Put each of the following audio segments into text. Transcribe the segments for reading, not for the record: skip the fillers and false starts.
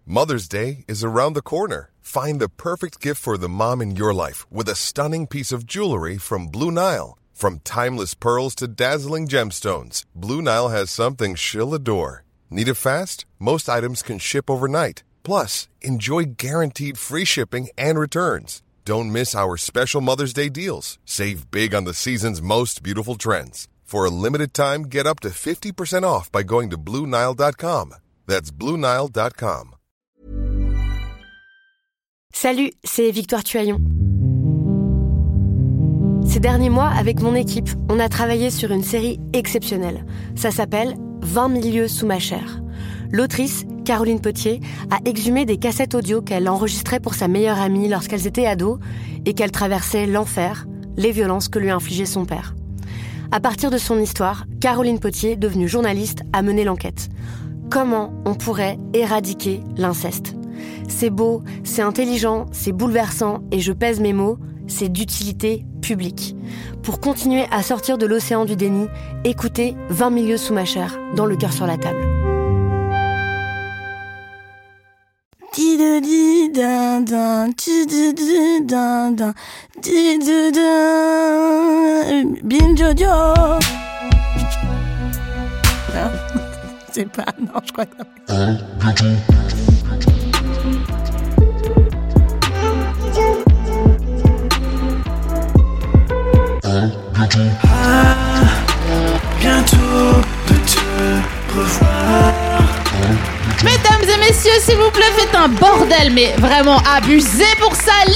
Mother's Day is around the corner. Find the perfect gift for the mom in your life with a stunning piece of jewelry from Blue Nile. From timeless pearls to dazzling gemstones, Blue Nile has something she'll adore. Need it fast? Most items can ship overnight. Plus, enjoy guaranteed free shipping and returns. Don't miss our special Mother's Day deals. Save big on the season's most beautiful trends. For a limited time, get up to 50% off by going to BlueNile.com. That's BlueNile.com. Salut, c'est Victoire Tuaillon. Ces derniers mois, avec mon équipe, on a travaillé sur une série exceptionnelle. Ça s'appelle 20 milieux sous ma chair. L'autrice, Caroline Potier, a exhumé des cassettes audio qu'elle enregistrait pour sa meilleure amie lorsqu'elles étaient ados et qu'elle traversait l'enfer, les violences que lui infligeait son père. À partir de son histoire, Caroline Potier, devenue journaliste, a mené l'enquête. Comment on pourrait éradiquer l'inceste ? C'est beau, c'est intelligent, c'est bouleversant et je pèse mes mots, c'est d'utilité publique. Pour continuer à sortir de l'océan du déni, écoutez 20 milieux sous ma chair, dans Le cœur sur la table. Bin Jojo. Non, c'est pas, non, je crois que bientôt de te revoir. Mesdames et messieurs, s'il vous plaît, faites un bordel, mais vraiment abusé pour Sally.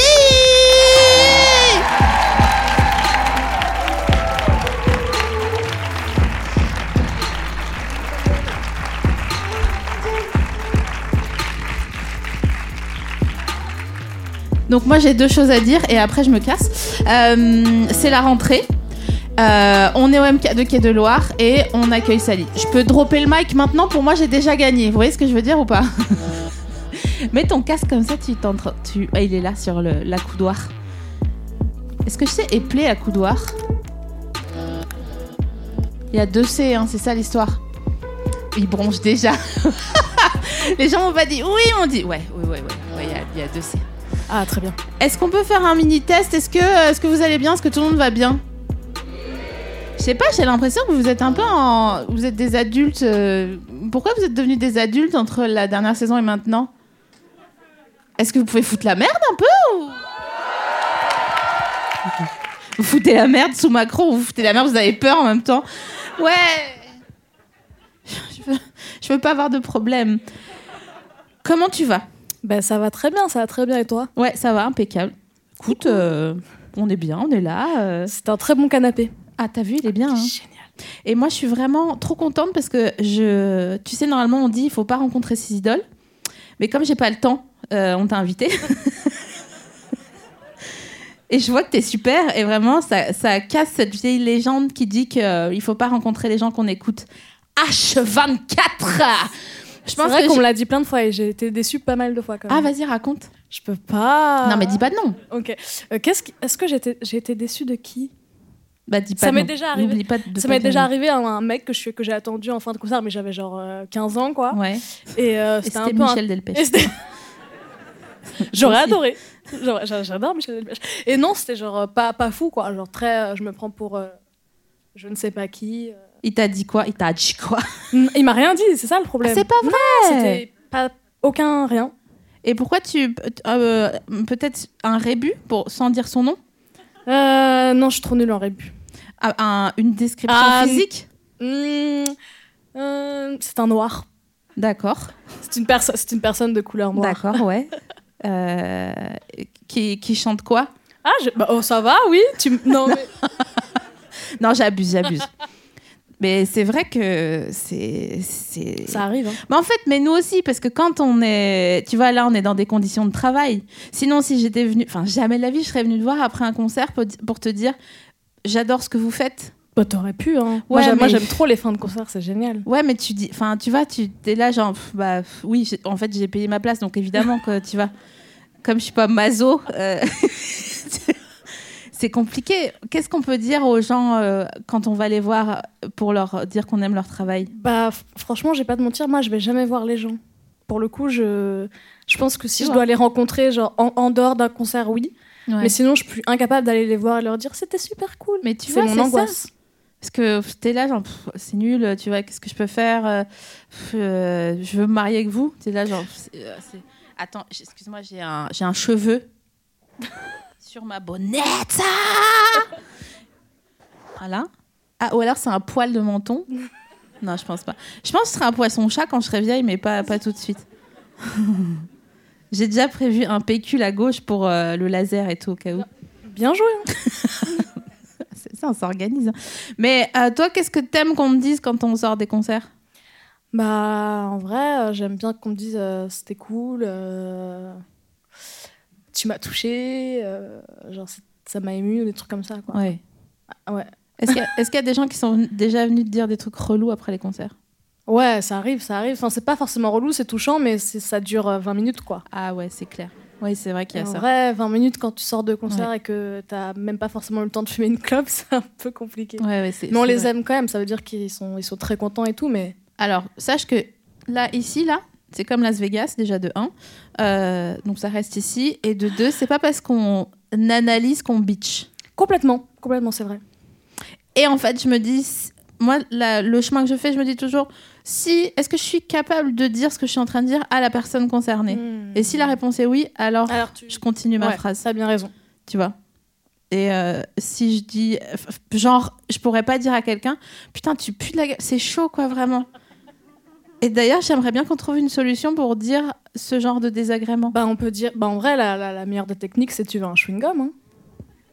Donc moi j'ai 2 choses à dire et après je me casse. C'est la rentrée. On est au MK de Quai de Loire et on accueille Sally. Je peux dropper le mic maintenant, pour moi j'ai déjà gagné. Vous voyez ce que je veux dire ou pas? Mets ton casque comme ça, Ah, il est là sur l'accoudoir. Est-ce que je sais épeler l'accoudoir? Il y a 2 C, hein, c'est ça l'histoire. Il bronche déjà. Les gens m'ont pas dit oui, on dit ouais, il y a 2 C. Ah, très bien. Est-ce qu'on peut faire un mini-test? Est-ce que vous allez bien? Est-ce que tout le monde va bien? Je sais pas, j'ai l'impression que vous êtes un peu vous êtes des adultes. Pourquoi vous êtes devenus des adultes entre la dernière saison et maintenant? Est-ce que vous pouvez foutre la merde un peu ou... Vous foutez la merde sous Macron, vous foutez la merde, vous avez peur en même temps. Ouais. Je veux pas avoir de problème. Comment tu vas? Ben, ça va très bien et toi? Ouais, ça va, impeccable. Écoute, on est bien, on est là. C'est un très bon canapé. Ah, t'as vu, il est bien. Hein. Génial. Et moi, je suis vraiment trop contente parce que tu sais, normalement, on dit il faut pas rencontrer ses idoles. Mais comme j'ai pas le temps, on t'a invité. Et je vois que t'es super. Et vraiment, ça casse cette vieille légende qui dit qu'il faut pas rencontrer les gens qu'on écoute. H24. C'est vrai qu'on me l'a dit plein de fois et j'ai été déçue pas mal de fois quand même. Ah, vas-y, raconte. Je peux pas. Non, mais dis pas de non. Ok. Est-ce que j'ai été déçue de qui? Bah, dis pas ça de m'est non. déjà arrivé. N'oublie pas de ça pas m'est dire déjà non. arrivé un mec que j'ai attendu en fin de concert, mais j'avais genre 15 ans, quoi. Ouais. Et C'était un peu Michel Delpech. J'aurais adoré. J'adore Michel Delpech. Et non, c'était genre pas fou, quoi. Genre très, je me prends pour je ne sais pas qui. Il t'a dit quoi? Il m'a rien dit, c'est ça le problème. Ah, c'est pas vrai. Non, c'était pas aucun rien. Et pourquoi peut-être un rébut sans dire son nom? Non, je suis trop nulle en rébut. Une description physique? C'est un noir. D'accord. C'est une personne de couleur noire. D'accord, ouais. Qui chante quoi? Ça va, oui. Non, mais... Non, j'abuse. Mais c'est vrai que c'est... Ça arrive. Hein. Mais en fait, nous aussi, parce que quand on est... Tu vois, là, on est dans des conditions de travail. Sinon, si j'étais venue... Enfin, jamais de la vie, je serais venue te voir après un concert pour te dire « J'adore ce que vous faites ». Bah, t'aurais pu, hein. Ouais, moi, j'aime trop les fins de concert, c'est génial. Ouais, mais tu dis... Enfin, tu vois, tu es là, genre... oui, en fait, j'ai payé ma place, donc évidemment que tu vas... Comme je suis pas maso... C'est compliqué. Qu'est-ce qu'on peut dire aux gens quand on va les voir pour leur dire qu'on aime leur travail? Bah, franchement, je vais pas te mentir, moi, je vais jamais voir les gens. pour le coup, je pense que si Tu je vois. dois les rencontrer, genre en dehors d'un concert, oui. Ouais. Mais sinon, je suis incapable d'aller les voir et leur dire c'était super cool. Mais tu c'est vois, mon c'est angoisse. Parce que t'es là, genre, c'est nul, tu vois, qu'est-ce que je peux faire je veux me marier avec vous. T'es là, genre, attends, excuse-moi, j'ai un cheveu sur ma bonnette. Voilà. Ah, ou alors c'est un poil de menton. Non, je pense pas. Je pense que ce serait un poisson-chat quand je serai vieille, mais pas tout de suite. J'ai déjà prévu un pécule à gauche pour le laser et tout, au cas où. Bien joué. Hein. C'est ça, on s'organise. Mais toi, qu'est-ce que t'aimes qu'on te dise quand on sort des concerts ? Bah, en vrai, j'aime bien qu'on me dise c'était cool, tu m'as touché, genre ça m'a ému, des trucs comme ça, quoi. Ouais. Ah, ouais. Est-ce qu'il y a des gens qui sont déjà venus te dire des trucs relous après les concerts ? Ouais, ça arrive. Enfin, c'est pas forcément relou, c'est touchant, mais ça dure 20 minutes, quoi. Ah ouais, c'est clair. Oui, c'est vrai qu'il y a En ça. vrai, 20 minutes quand tu sors de concert Ouais. et que t'as même pas forcément eu le temps de fumer une clope, c'est un peu compliqué. Ouais, Mais on c'est les vrai. aime quand même, ça veut dire ils sont très contents et tout, mais... Alors, sache que là, c'est comme Las Vegas, déjà de 1. Donc ça reste ici. Et de 2, c'est pas parce qu'on analyse qu'on bitch. Complètement, c'est vrai. Et en fait, je me dis, moi, le chemin que je fais, je me dis toujours, est-ce que je suis capable de dire ce que je suis en train de dire à la personne concernée ? Et si la réponse est oui, alors je continue ma phrase. T'as bien raison. Tu vois ? Et si je dis, genre, je pourrais pas dire à quelqu'un, putain, tu pues de la gueule, c'est chaud, quoi, vraiment. Et d'ailleurs, j'aimerais bien qu'on trouve une solution pour dire ce genre de désagrément. Bah, on peut dire... Bah, en vrai, la meilleure des techniques, c'est tu veux un chewing-gum, hein. Non ?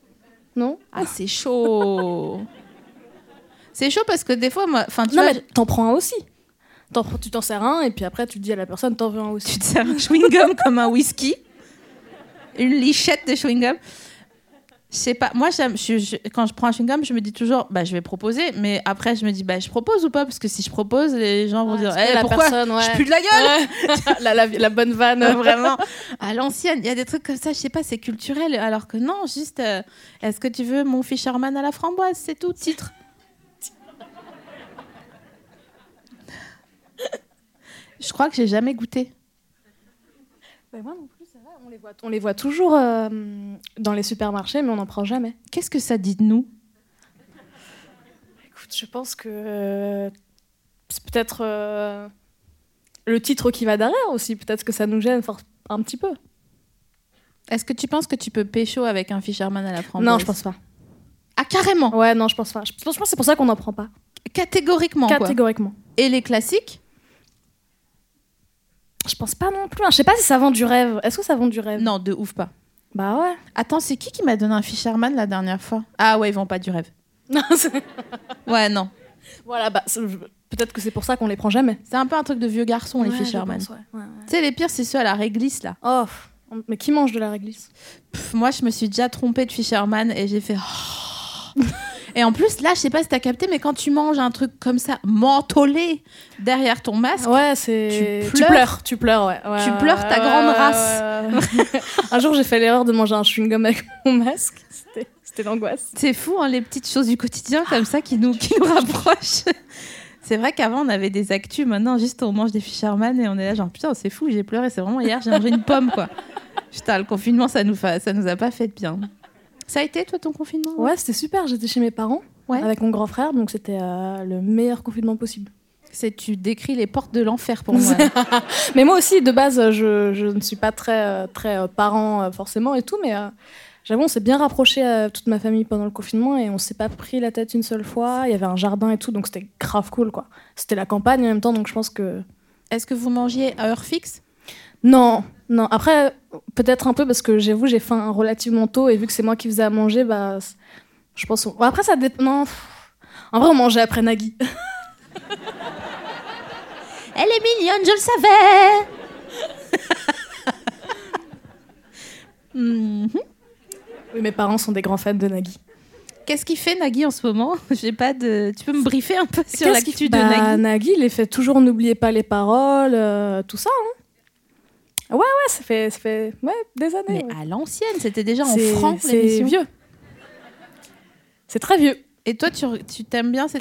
Ah, c'est chaud. C'est chaud parce que des fois, moi, enfin, tu Non, vois, mais t'en prends un aussi. Tu t'en sers un, et puis après, tu dis à la personne, t'en veux un aussi. tu te sers un chewing-gum comme un whisky, une lichette de chewing-gum. Je sais pas, moi, quand je prends un chewing-gum, je me dis toujours, bah, je vais proposer, mais après, je me dis, bah, je propose ou pas ? Parce que si je propose, les gens vont dire, la pourquoi personne, ouais. je pue de la gueule ? Ouais. la bonne vanne. Vraiment, à l'ancienne, il y a des trucs comme ça, je sais pas, c'est culturel, alors que non, juste, est-ce que tu veux mon Fisherman à la framboise ? C'est tout, titre. Je crois que j'ai jamais goûté. Bah, moi non plus, c'est vrai. On les voit toujours dans les supermarchés, mais on n'en prend jamais. Qu'est-ce que ça dit de nous ? Écoute, je pense que c'est peut-être le titre qui va derrière aussi. Peut-être que ça nous gêne un petit peu. Est-ce que tu penses que tu peux pécho avec un Fisherman à la framboise ? Non, je pense pas. Ah, carrément ? Ouais, non, je pense pas. Je pense que c'est pour ça qu'on n'en prend pas. Catégoriquement, quoi. Catégoriquement. Et les classiques ? Je pense pas non plus. Je sais pas si ça vend du rêve. Est-ce que ça vend du rêve ? Non, de ouf pas. Bah ouais. Attends, c'est qui m'a donné un Fisherman la dernière fois ? Ah ouais, ils vendent pas du rêve. Non, Ouais, non. voilà, bah peut-être que c'est pour ça qu'on les prend jamais. C'est un peu un truc de vieux garçon, les Ouais, Fisherman. je pense, ouais. Tu sais, les pires, c'est ceux à la réglisse, là. Oh, mais qui mange de la réglisse ? Moi, je me suis déjà trompée de Fisherman et j'ai fait... oh. Et en plus, là, je sais pas si t'as capté, mais quand tu manges un truc comme ça, mentholé, derrière ton masque, Ouais, c'est... Tu pleures, ouais. Tu pleures ta grande race. Un jour, j'ai fait l'erreur de manger un chewing-gum avec mon masque. C'était l'angoisse. c'est fou, hein, les petites choses du quotidien comme ça qui nous rapprochent. C'est vrai qu'avant, on avait des actus. Maintenant, juste, on mange des Fisherman et on est là, genre, putain, c'est fou, j'ai pleuré. C'est vraiment hier, j'ai mangé une pomme, quoi. Putain, le confinement, ça nous a pas fait de bien. Ça a été, toi, ton confinement ? Ouais, c'était super. J'étais chez mes parents avec mon grand frère, donc c'était le meilleur confinement possible. Tu décris les portes de l'enfer pour moi. Mais moi aussi, de base, je ne suis pas très parent forcément et tout, mais j'avoue, on s'est bien rapproché toute ma famille pendant le confinement et on s'est pas pris la tête une seule fois. Il y avait un jardin et tout, donc c'était grave cool, quoi. C'était la campagne en même temps, donc je pense que... Est-ce que vous mangiez à heure fixe ? Non. Après, peut-être un peu parce que j'avoue, j'ai faim relativement tôt et vu que c'est moi qui faisais à manger, bah, je pense. Bon, après, ça dépend. Non. En vrai, on mangeait après Nagui. Elle est mignonne, je le savais. Oui, mes parents sont des grands fans de Nagui. Qu'est-ce qu'il fait Nagui en ce moment ? Tu peux me briefer un peu sur l'actu de Nagui ? Nagui, il fait toujours n'oubliez pas les paroles, tout ça. Hein. Ouais, ça fait des années. Mais ouais. à l'ancienne, c'était déjà en franc C'est l'émission. vieux. C'est très vieux. Et toi, tu t'aimes bien cette émission ?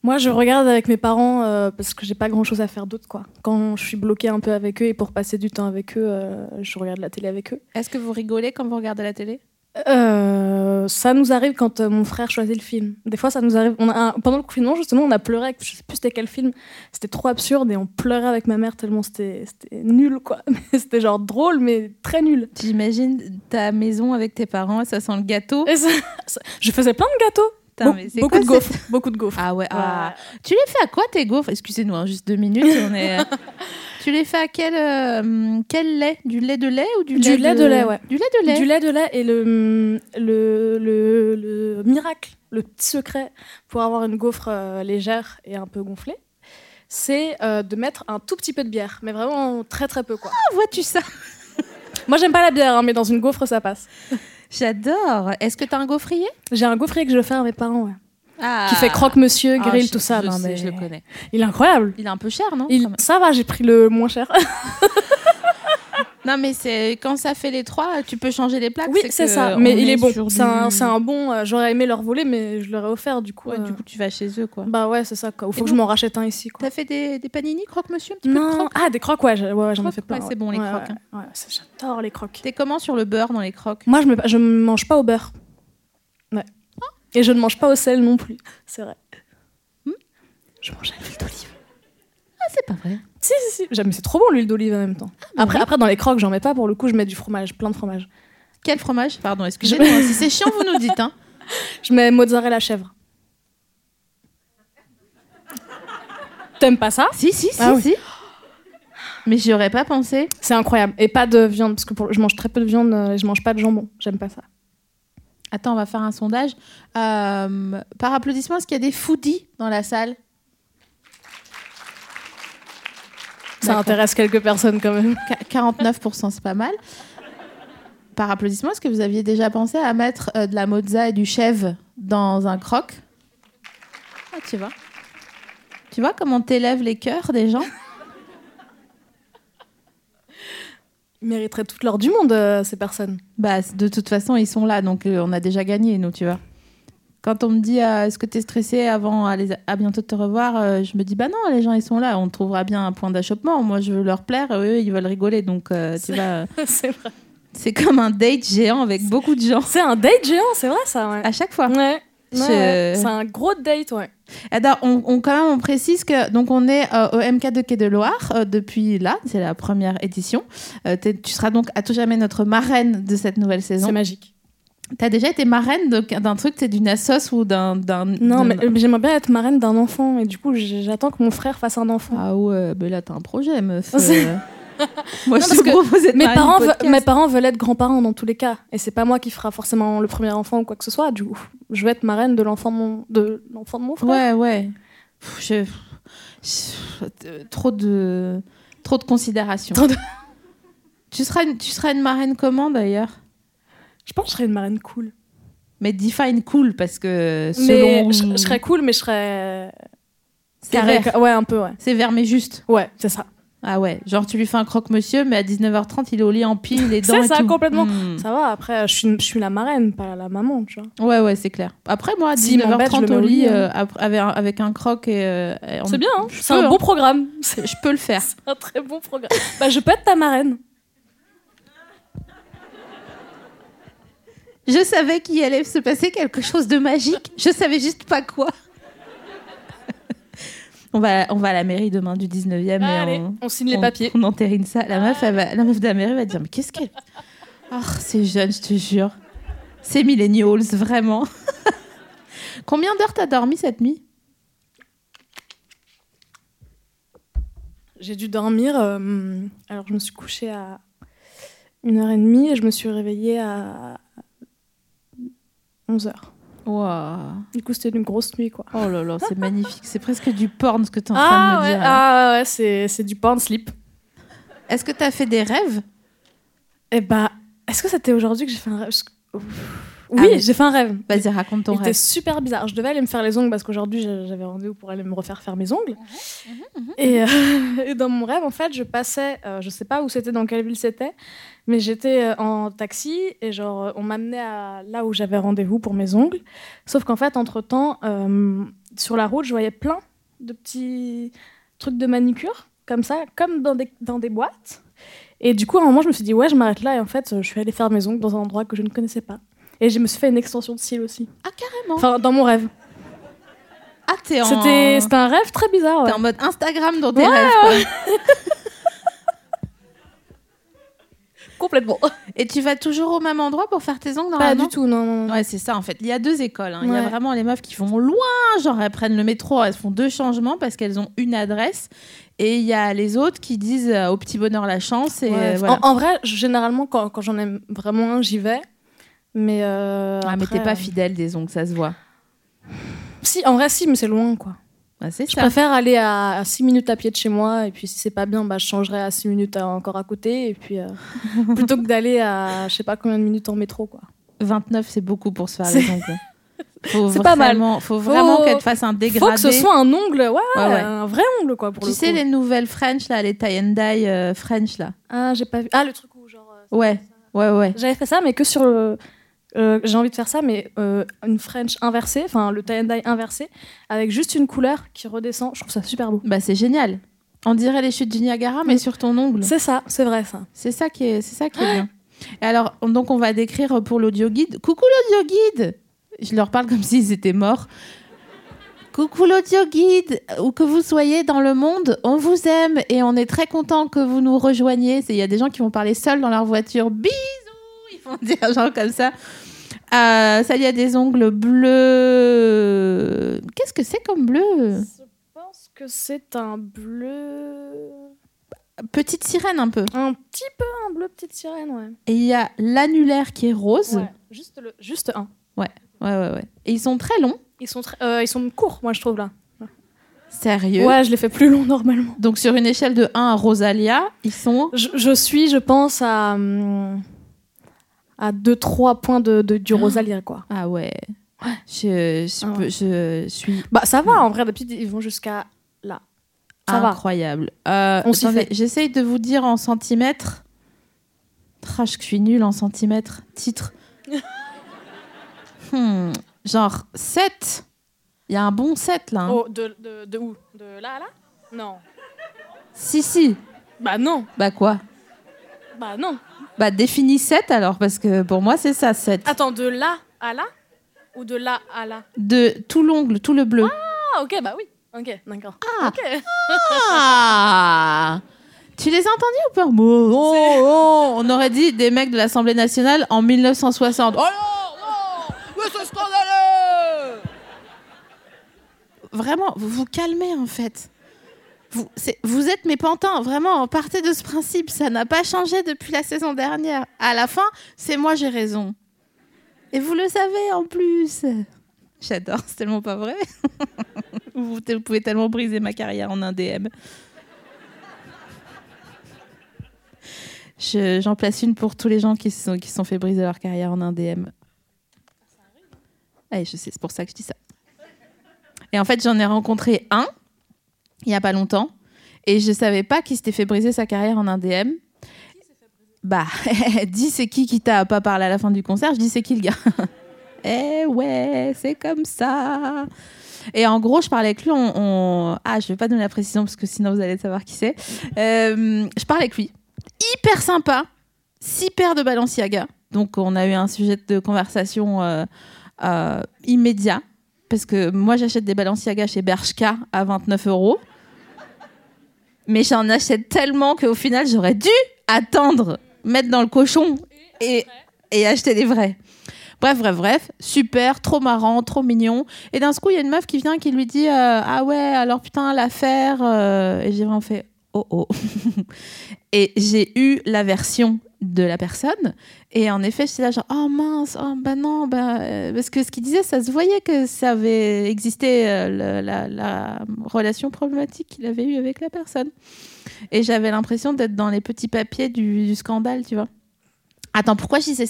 Moi, je regarde avec mes parents parce que j'ai pas grand-chose à faire d'autre, quoi. Quand je suis bloquée un peu avec eux et pour passer du temps avec eux, je regarde la télé avec eux. Est-ce que vous rigolez quand vous regardez la télé ? Ça nous arrive quand mon frère choisit le film. Des fois, ça nous arrive. Pendant le confinement, justement, on a pleuré avec, je sais plus c'était quel film. C'était trop absurde et on pleurait avec ma mère tellement c'était nul, quoi. C'était genre drôle, mais très nul. J'imagine ta maison avec tes parents, ça sent le gâteau. Et je faisais plein de gâteaux. Mais c'est beaucoup quoi, de gaufres. Beaucoup de gaufres. Ah ouais. Ah. Tu les fais à quoi tes gaufres ? Excusez-nous, hein, juste 2 minutes. Tu les fais à quel lait ? Du lait de lait ou du lait de lait, ouais. Du lait de lait. Du lait de lait et le miracle, le petit secret pour avoir une gaufre légère et un peu gonflée, c'est de mettre un tout petit peu de bière, mais vraiment très très peu, quoi. Ah, vois-tu ça ? Moi, j'aime pas la bière, hein, mais dans une gaufre, ça passe. J'adore. Est-ce que t'as un gaufrier ? J'ai un gaufrier que je fais à mes parents, ouais. Ah. Qui fait croque-monsieur, grill, tout ça. Je le connais. Il est incroyable. Il est un peu cher, non ? Ça va, j'ai pris le moins cher. Non, mais c'est quand ça fait les 3, tu peux changer les plaques. Oui, c'est ça. Mais il est bon. C'est un bon. J'aurais aimé leur voler, mais je leur ai offert du coup. Ouais, du coup, tu vas chez eux, quoi. Bah ouais, c'est ça. Il faut que je m'en rachète un ici, quoi. T'as fait des panini croque-monsieur, un petit peu de croque ? Ah, des croques, ouais, j'en ai fait plein. Ouais, c'est bon les croques. Ouais, j'adore les croques. T'es comment sur le beurre dans les croques ? Moi, je mange pas au beurre. Ouais. Et je ne mange pas au sel non plus. C'est vrai. Je mange à l'huile d'olive. Ah, c'est pas vrai. Si. Mais c'est trop bon l'huile d'olive en même temps. Après, dans les croques, j'en mets pas pour le coup, je mets du fromage, plein de fromage. Quel fromage ? Pardon, excusez-moi. Si c'est chiant, vous nous dites. Hein. Je mets mozzarella chèvre. T'aimes pas ça ? Si. Mais j'y aurais pas pensé. C'est incroyable. Et pas de viande, parce que je mange très peu de viande et je mange pas de jambon. J'aime pas ça. Attends, on va faire un sondage. Par applaudissement, est-ce qu'il y a des foodies dans la salle ? Ça intéresse quelques personnes quand même. 49%, c'est pas mal. Par applaudissement, est-ce que vous aviez déjà pensé à mettre de la mozza et du chèvre dans un croque ? Ah, tu vois. Tu vois comment t'élèves les cœurs des gens ? Ils mériteraient toute l'or du monde, ces personnes. Bah, de toute façon, ils sont là, donc on a déjà gagné, nous, tu vois. Quand on me dit est-ce que t'es stressée avant à bientôt de te revoir, je me dis bah non, les gens ils sont là, on trouvera bien un point d'achoppement. Moi je veux leur plaire, eux ils veulent rigoler, donc tu vois. C'est vrai. C'est comme un date géant avec beaucoup de gens. C'est un date géant, c'est vrai ça. Ouais. À chaque fois. Ouais. C'est un gros date, ouais. Alors, on précise que donc on est au MK de Quai de Loire depuis là, c'est la première édition. Tu seras donc à tout jamais notre marraine de cette nouvelle saison. C'est magique. T'as déjà été marraine d'un truc, c'est d'une assos ou d'un... Non, mais j'aimerais bien être marraine d'un enfant et du coup j'attends que mon frère fasse un enfant. Ah ouais, mais là t'as un projet, meuf. Moi je suis proposée de mes parents veulent être grands-parents dans tous les cas et c'est pas moi qui fera forcément le premier enfant ou quoi que ce soit. Du coup, je vais être marraine de l'enfant de mon frère. Ouais. Trop de considération. Tu seras une marraine comment d'ailleurs ? Je pense que je serais une marraine cool. Mais define cool, parce que selon... je serais cool, mais je serais... Sévère. Ouais, un peu, ouais. Sévère, mais juste. Ouais, c'est ça. Ah ouais, genre tu lui fais un croque-monsieur, mais à 19h30, il est au lit en pile, les dents et tout. C'est ça, complètement. Ça va, après, je suis la marraine, pas la maman, tu vois. Ouais, c'est clair. Après, moi, à 19h30 au lit, avec un croque et... c'est bien, hein. C'est un bon programme. Je peux le faire. C'est un très bon programme. Bah, je peux être ta marraine. Je savais qu'il allait se passer quelque chose de magique. Je savais juste pas quoi. On va à la mairie demain du 19e. Allez, on signe les papiers. On entérine ça. La meuf de la mairie va dire mais qu'est-ce qu'elle... Oh, c'est jeune, je te jure. C'est millennials, vraiment. Combien d'heures t'as dormi cette nuit ? J'ai dû dormir... alors, je me suis couchée à 1h30 et je me suis réveillée à 11h. Wow. Du coup, c'était une grosse nuit, quoi. Oh là là, c'est magnifique. C'est presque du porn, ce que tu es en train de me dire. Ah ouais, c'est du porn sleep. Est-ce que tu as fait des rêves ? Eh bah, est-ce que c'était aujourd'hui que j'ai fait un rêve ? Oui, j'ai fait un rêve. Vas-y, raconte ton rêve. Il était super bizarre. Je devais aller me faire les ongles parce qu'aujourd'hui, j'avais rendez-vous pour aller me refaire mes ongles. Et dans mon rêve, en fait, je passais, je sais pas où c'était, dans quelle ville c'était, mais j'étais en taxi et genre, on m'amenait à là où j'avais rendez-vous pour mes ongles. Sauf qu'en fait, entre-temps, sur la route, je voyais plein de petits trucs de manicure, comme ça, comme dans des boîtes. Et du coup, à un moment, je me suis dit, ouais, je m'arrête là. Et en fait, je suis allée faire mes ongles dans un endroit que je ne connaissais pas. Et je me suis fait une extension de cils aussi. Ah, carrément. Enfin, dans mon rêve. Ah, C'était un rêve très bizarre. Ouais. T'es en mode Instagram dans tes rêves, quoi. Complètement. Et tu vas toujours au même endroit pour faire tes ongles Pas normalement ? du tout, non. Ouais, c'est ça en fait. Il y a 2 écoles. Il y a Ouais. vraiment les meufs qui vont loin, genre elles prennent le métro, elles font 2 changements parce qu'elles ont une adresse. Et il y a les autres qui disent au petit bonheur la chance. Et Ouais. voilà. En vrai, généralement, quand j'en aime vraiment un, j'y vais. Mais Mais t'es pas fidèle des ongles, ça se voit. Si, en vrai, si, mais c'est loin, quoi. Ouais, c'est Je ça. préfère aller à 6 minutes à pied de chez moi, et puis si c'est pas bien, je changerai à 6 minutes encore à côté, et puis plutôt que d'aller à je sais pas combien de minutes en métro, quoi. 29, c'est beaucoup pour se faire les ongles. C'est pas mal. Faut vraiment qu'elle te fasse un dégradé. Faut que ce soit un ongle, ouais. un vrai ongle, quoi, pour Tu le sais, coup. les nouvelles French, là, les tie and dye French, là. Ah, j'ai pas vu. Ah, le truc où, genre... Ouais. J'avais fait ça, mais que sur le... j'ai envie de faire ça, mais une French inversée, enfin le tie and dye inversé, avec juste une couleur qui redescend. Je trouve ça super beau. Bah, c'est génial. On dirait les chutes du Niagara, mais sur ton ongle. C'est ça, c'est vrai ça. C'est ça qui est bien. Et alors, donc, on va décrire pour l'audio guide. Coucou l'audio guide. Je leur parle comme s'ils étaient morts. Coucou l'audio guide, où que vous soyez dans le monde, on vous aime et on est très content que vous nous rejoigniez. Il y a des gens qui vont parler seuls dans leur voiture. Bisous, ils vont dire genre comme ça. Ça, il y a des ongles bleus. Qu'est-ce que c'est comme bleu ? Je pense que c'est un bleu... Petite sirène un peu. Un petit peu un bleu petite sirène, ouais. Et il y a l'annulaire qui est rose. Ouais, juste un. Ouais. Et ils sont très longs. Ils sont courts, moi je trouve là. Sérieux ? Ouais, je les fais plus longs normalement. Donc sur une échelle de 1 à Rosalia, ils sont... Je pense à 2-3 points du Rosalia, quoi. Ah ouais. Je suis Ça va, en vrai, d'habitude, ils vont jusqu'à là. Ça va. incroyable. On s'y Attendez, fait. j'essaye de vous dire en centimètres. Je suis nulle en centimètres. Titre. Genre 7. Il y a un bon 7 là. Hein. Oh, de où ? De là à là ? Non. Si. Bah non. Bah quoi ? Bah non. Bah définis 7 alors, parce que pour moi c'est ça 7. Attends, de là à là ? Ou de là à là ? De tout l'ongle, tout le bleu. Ah, ok, bah oui. Ok, d'accord. Ah. Ok. Ah. Tu les as entendus ou pas ? Oh, on aurait dit des mecs de l'Assemblée nationale en 1960. Oh non, mais c'est scandaleux ! Vraiment, vous vous calmez en fait. Vous êtes mes pantins, vraiment, partez de ce principe. Ça n'a pas changé depuis la saison dernière. À la fin, c'est moi j'ai raison. Et vous le savez en plus. J'adore, c'est tellement pas vrai. Vous pouvez tellement briser ma carrière en un DM. J'en place une pour tous les gens qui se sont fait briser leur carrière en un DM. Allez, je sais, c'est pour ça que je dis ça. Et en fait, j'en ai rencontré un, il n'y a pas longtemps, et je ne savais pas qui s'était fait briser sa carrière en un DM. Bah, dis c'est qui t'a pas parlé à la fin du concert, je dis c'est qui le gars. Eh ouais, c'est comme ça. Et en gros, je parlais avec lui, je vais pas donner la précision parce que sinon vous allez savoir qui c'est. Je parlais avec lui. Hyper sympa, 6 paires de Balenciaga. Donc on a eu un sujet de conversation immédiat. Parce que moi j'achète des Balenciaga chez Bershka à 29 €. Mais j'en achète tellement qu'au final j'aurais dû attendre, mettre dans le cochon et acheter des vrais. Bref, super, trop marrant, trop mignon. Et d'un coup, il y a une meuf qui vient qui lui dit ah ouais, alors putain, l'affaire. Et j'ai vraiment fait oh. Et j'ai eu la version de la personne. Et en effet, j'étais là genre oh mince, parce que ce qu'il disait, ça se voyait que ça avait existé la relation problématique qu'il avait eue avec la personne. Et j'avais l'impression d'être dans les petits papiers du scandale, tu vois. Attends, pourquoi je disais ça ?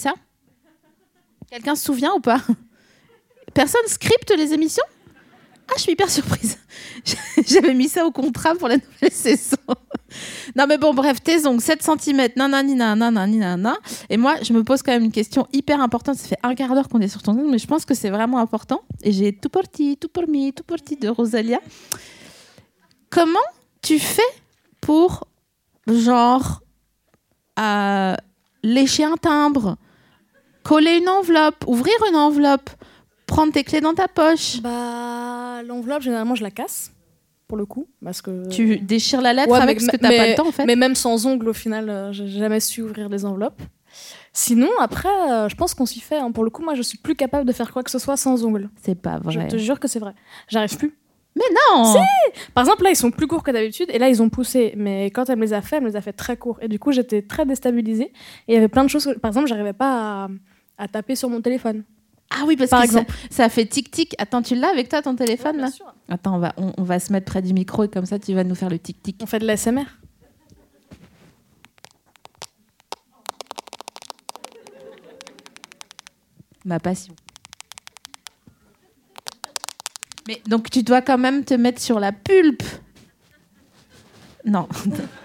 Quelqu'un se souvient ou pas ? Personne scripte les émissions ? Ah, je suis hyper surprise. J'avais mis ça au contrat pour la nouvelle saison. Non, mais bon, bref, tes ongles, 7 cm, nanana. Et moi, je me pose quand même une question hyper importante. Ça fait un quart d'heure qu'on est sur ton ongle, mais je pense que c'est vraiment important. Et j'ai tout pour ti de Rosalia. Comment tu fais pour, genre, lécher un timbre, coller une enveloppe, ouvrir une enveloppe, prendre tes clés dans ta poche? Bah, l'enveloppe, généralement, je la casse, pour le coup. Parce que... Tu déchires la lettre avec parce que t'as pas le temps, en fait. Mais même sans ongles, au final, j'ai jamais su ouvrir les enveloppes. Sinon, après, je pense qu'on s'y fait. Hein. Pour le coup, moi, je suis plus capable de faire quoi que ce soit sans ongles. C'est pas vrai. Je te jure que c'est vrai. J'arrive plus. Mais non! Si! Par exemple, là, ils sont plus courts que d'habitude, et là, ils ont poussé. Mais quand elle me les a fait très courts. Et du coup, j'étais très déstabilisée. Et il y avait plein de choses. Par exemple, j'arrivais pas à taper sur mon téléphone. Ah oui, parce Par que exemple. ça fait tic-tic. Attends, tu l'as avec toi, ton téléphone, là? Bien sûr. Attends, on va se mettre près du micro et comme ça, tu vas nous faire le tic-tic. On fait de l'ASMR. Ma passion. Mais donc, tu dois quand même te mettre sur la pulpe. Non.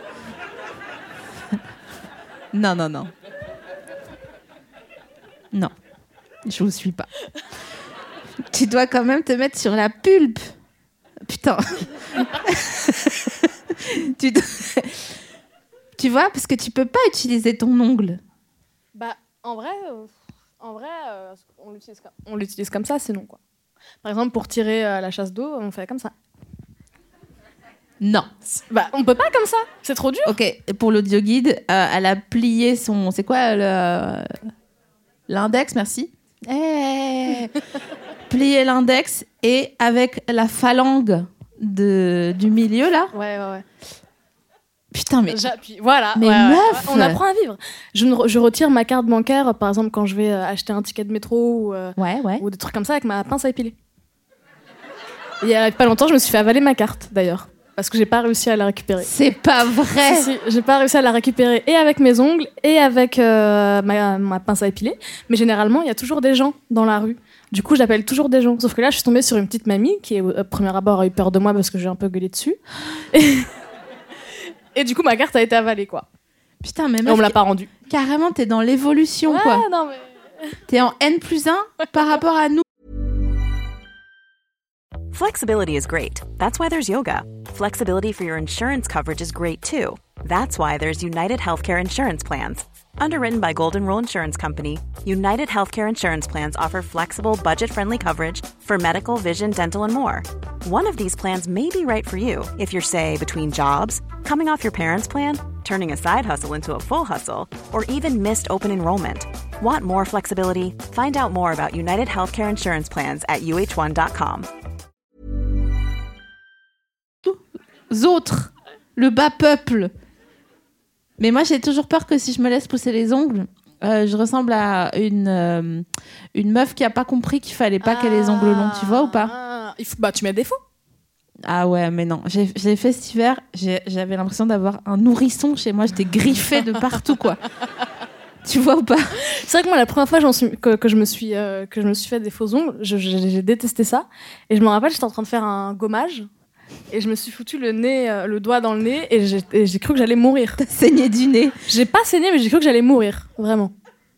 Non. Non. Je vous suis pas. Tu dois quand même te mettre sur la pulpe. Putain. Tu vois, parce que tu peux pas utiliser ton ongle. Bah, en vrai, on l'utilise comme ça, sinon quoi. Par exemple, pour tirer la chasse d'eau, on fait comme ça. Non. Bah, on peut pas comme ça. C'est trop dur. Ok, pour l'audio guide, elle a plié son... C'est quoi l'index, merci. Plié l'index et avec la phalange du milieu, là. Ouais. Putain, mais... Puis, voilà. Mais meuf On apprend à vivre. Je retire ma carte bancaire, par exemple, quand je vais acheter un ticket de métro ou des trucs comme ça avec ma pince à épiler. Et il y a pas longtemps, je me suis fait avaler ma carte, d'ailleurs. Parce que j'ai pas réussi à la récupérer. C'est pas vrai. Si, j'ai pas réussi à la récupérer et avec mes ongles et avec ma pince à épiler. Mais généralement, il y a toujours des gens dans la rue. Du coup, j'appelle toujours des gens. Sauf que là, je suis tombée sur une petite mamie qui, au premier abord, a eu peur de moi parce que j'ai un peu gueulé dessus. Et du coup, ma carte a été avalée, quoi. Putain, mais Et meuf, on me l'a pas rendue. carrément, t'es dans l'évolution, Ouais, quoi. non, mais... T'es en N+1 par rapport à nous. Flexibility is great. That's why there's yoga. Flexibility for your insurance coverage is great too. That's why there's United Healthcare Insurance Plans. Underwritten by Golden Rule Insurance Company, United Healthcare Insurance Plans offer flexible, budget-friendly coverage for medical, vision, dental, and more. One of these plans may be right for you if you're, say, between jobs, coming off your parents' plan, turning a side hustle into a full hustle, or even missed open enrollment. Want more flexibility? Find out more about United Healthcare Insurance Plans at uh1.com. Autres, le bas peuple. Mais moi, j'ai toujours peur que si je me laisse pousser les ongles, je ressemble à une meuf qui a pas compris qu'il fallait pas qu'elle ait les ongles longs, tu vois ou pas? Bah, tu mets des faux. Ah ouais, mais non. J'ai fait cet hiver, j'avais l'impression d'avoir un nourrisson chez moi. J'étais griffée de partout, quoi. Tu vois ou pas? C'est vrai que moi, la première fois que je me suis fait des faux ongles, j'ai détesté ça. Et je me rappelle, j'étais en train de faire un gommage. Et je me suis foutu le doigt dans le nez et j'ai cru que j'allais mourir. T'as saigné du nez? J'ai pas saigné, mais j'ai cru que j'allais mourir, vraiment.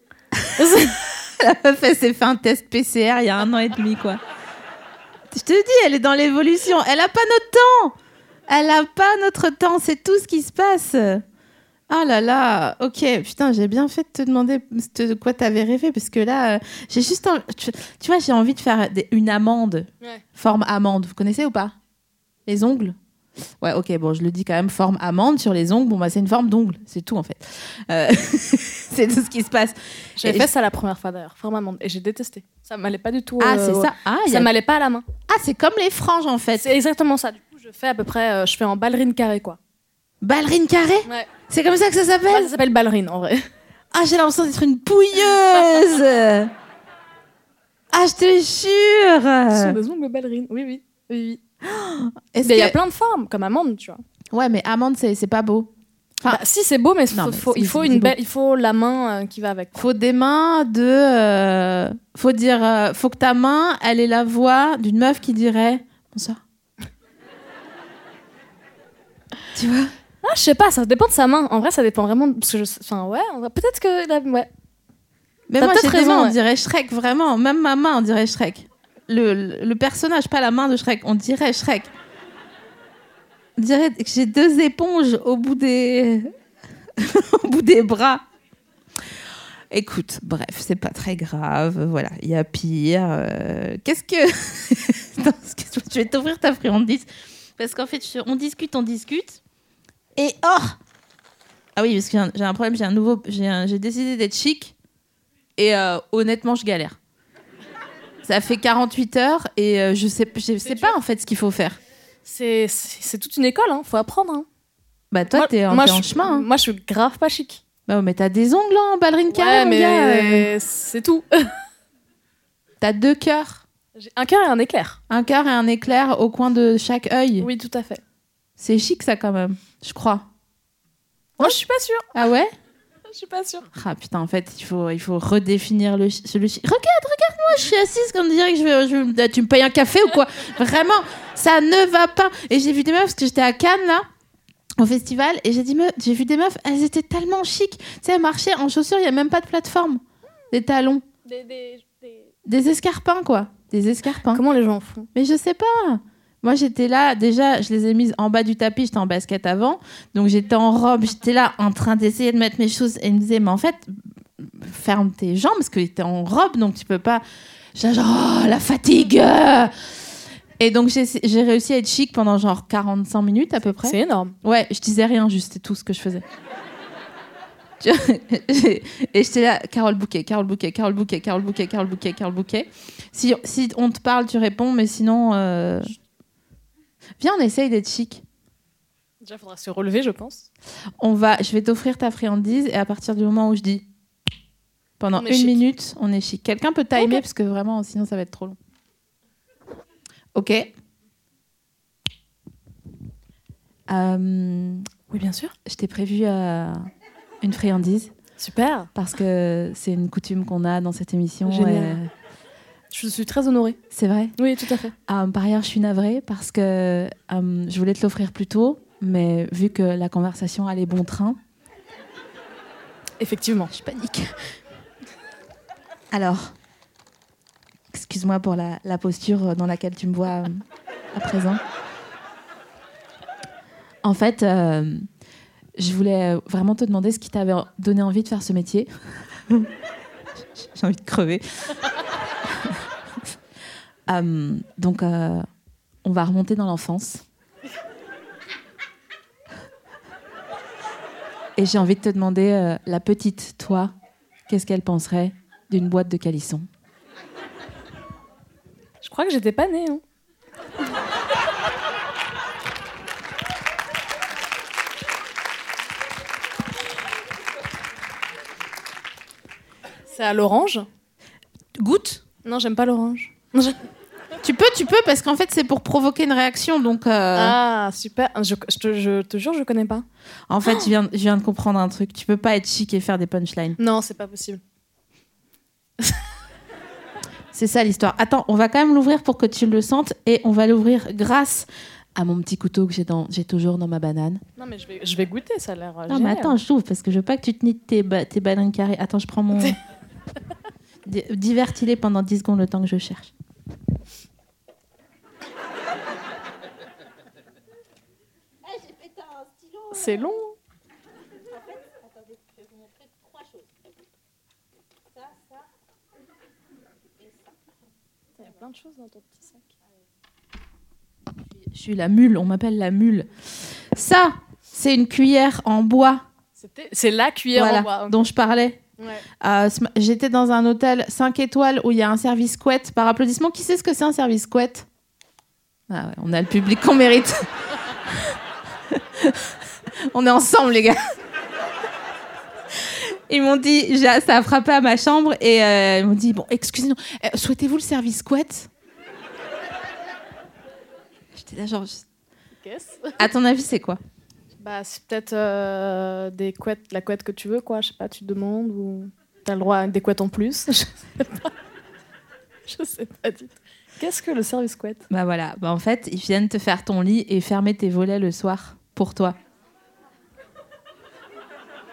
La meuf, elle s'est fait un test PCR il y a 1 an et demi, quoi. Je te dis, elle est dans l'évolution. Elle a pas notre temps. Elle a pas notre temps. C'est tout ce qui se passe. Ah là là. Ok, putain, j'ai bien fait de te demander de quoi t'avais rêvé parce que là, j'ai juste, tu vois, j'ai envie de faire une amande, forme amande. Vous connaissez ou pas? Les ongles? Ouais, ok, bon, je le dis quand même, forme amande sur les ongles. Bon, bah, c'est une forme d'ongle, c'est tout en fait. C'est tout ce qui se passe. J'avais fait ça la première fois d'ailleurs, forme amande, et j'ai détesté. Ça m'allait pas du tout. Ah, c'est ça. Ça m'allait pas à la main. Ah, c'est comme les franges en fait. C'est exactement ça. Du coup, je fais à peu près, je fais en ballerine carrée, quoi. Ballerine carrée? Ouais. C'est comme ça que ça s'appelle? Ouais, ça s'appelle ballerine en vrai. Ah, j'ai l'impression d'être une pouilleuse. Ah, je te jure. Ce sont des ongles ballerines. Oui. Il y a plein de formes, comme amande, tu vois. Ouais, mais amande, c'est pas beau. Enfin, si, c'est beau, mais il faut la main qui va avec. Faut des mains faut que ta main, elle ait la voix d'une meuf qui dirait bonsoir. Tu vois? Ah, je sais pas, ça dépend de sa main. En vrai, ça dépend vraiment. Parce que enfin, ouais, peut-être que. Ouais. Mais T'as moi, peut-être j'ai des raison, mains, on ouais. dirait Shrek, vraiment. Même ma main, on dirait Shrek. Le personnage, pas la main de Shrek, on dirait Shrek. On dirait que j'ai 2 éponges au bout des... au bout des bras. Écoute, bref, c'est pas très grave. Voilà, il y a pire. Qu'est-ce que... Attends, je vais t'ouvrir ta friandise. Parce qu'en fait, on discute. Et oh! Ah oui, parce que j'ai un problème, j'ai décidé d'être chic. Et honnêtement, je galère. Ça fait 48 heures et je sais pas en fait ce qu'il faut faire. C'est toute une école, hein. Faut apprendre. Hein. Bah toi, t'es en chemin. Hein. Moi, je suis grave pas chic. Bah mais t'as des ongles en ballerine carrée, Ouais, mon gars. mais c'est tout. T'as 2 cœurs. J'ai un cœur et un éclair. Un cœur et un éclair au coin de chaque œil. Oui, tout à fait. C'est chic ça quand même, je crois. Moi, je suis pas sûre. Ah ouais? Je suis pas sûre. Ah putain, en fait, il faut redéfinir le chic. Regarde-moi, je suis assise comme dirait que tu me payes un café ou quoi? Vraiment, ça ne va pas. Et j'ai vu des meufs, parce que j'étais à Cannes, là, au festival, et j'ai vu des meufs, elles étaient tellement chic. Tu sais, elles marchaient en chaussures, il n'y a même pas de plateforme. Des talons. Des escarpins, quoi. Des escarpins. Comment les gens font? Mais je sais pas. Moi, j'étais là, déjà, je les ai mises en bas du tapis, j'étais en basket avant, donc j'étais en robe, j'étais là en train d'essayer de mettre mes choses, et ils me disaient, mais en fait, ferme tes jambes, parce que t'es en robe, donc tu peux pas... J'étais genre, oh, la fatigue! Et donc, j'ai réussi à être chic pendant genre 45 minutes à peu près. C'est énorme. Ouais, je disais rien, juste, c'était tout ce que je faisais. Et j'étais là, Carole Bouquet. Si on te parle, tu réponds, mais sinon... Viens, on essaye d'être chic. Déjà, il faudra se relever, je pense. Je vais t'offrir ta friandise et à partir du moment où je dis pendant 1 minute, on est chic. Quelqu'un peut timer parce que vraiment, sinon ça va être trop long. Ok. Oui, bien sûr. Je t'ai prévu une friandise. Super. Parce que c'est une coutume qu'on a dans cette émission. Génial. Je suis très honorée. C'est vrai? Oui, tout à fait. Par ailleurs, je suis navrée parce que je voulais te l'offrir plus tôt, mais vu que la conversation allait bon train... Effectivement. Je panique. Alors, excuse-moi pour la posture dans laquelle tu me vois à présent. En fait, je voulais vraiment te demander ce qui t'avait donné envie de faire ce métier. J'ai envie de crever. Donc, on va remonter dans l'enfance. Et j'ai envie de te demander, la petite, toi, qu'est-ce qu'elle penserait d'une boîte de calissons? Je crois que j'étais pas née. Hein. C'est à l'orange. Goûte? Non, j'aime pas l'orange. Tu peux, parce qu'en fait, c'est pour provoquer une réaction, donc... Ah, super. Je te jure, je connais pas. En fait, je viens de comprendre un truc. Tu peux pas être chic et faire des punchlines. Non, c'est pas possible. C'est ça, l'histoire. Attends, on va quand même l'ouvrir pour que tu le sentes, et on va l'ouvrir grâce à mon petit couteau que j'ai toujours dans ma banane. Non, mais je vais goûter, ça a l'air Non, génial. mais attends, je t'ouvre, parce que je veux pas que tu te nides tes bananes carrées. Attends, je prends mon... Divertis-les pendant 10 secondes, le temps que je cherche. C'est long. Je vais vous montrer 3 choses. Ça, et ça. Il y a plein de choses dans ton petit sac. Je suis la mule, on m'appelle la mule. Ça, c'est une cuillère en bois. C'est la cuillère en bois. Dont je parlais. Ouais. J'étais dans un hôtel 5 étoiles où il y a un service couette. Par applaudissement, qui sait ce que c'est un service couette? Ah ouais, on a le public qu'on mérite. On est ensemble, les gars. Ils m'ont dit, ça a frappé à ma chambre et ils m'ont dit, bon, excusez-nous, souhaitez-vous le service couette? J'étais là genre... Qu'est-ce? À ton avis, c'est quoi? Bah, c'est peut-être des couettes, la couette que tu veux, quoi. Je sais pas, tu demandes ou t'as le droit à des couettes en plus. Je sais pas. Je sais pas du tout. Qu'est-ce que le service couette? Bah voilà, bah en fait, ils viennent te faire ton lit et fermer tes volets le soir pour toi.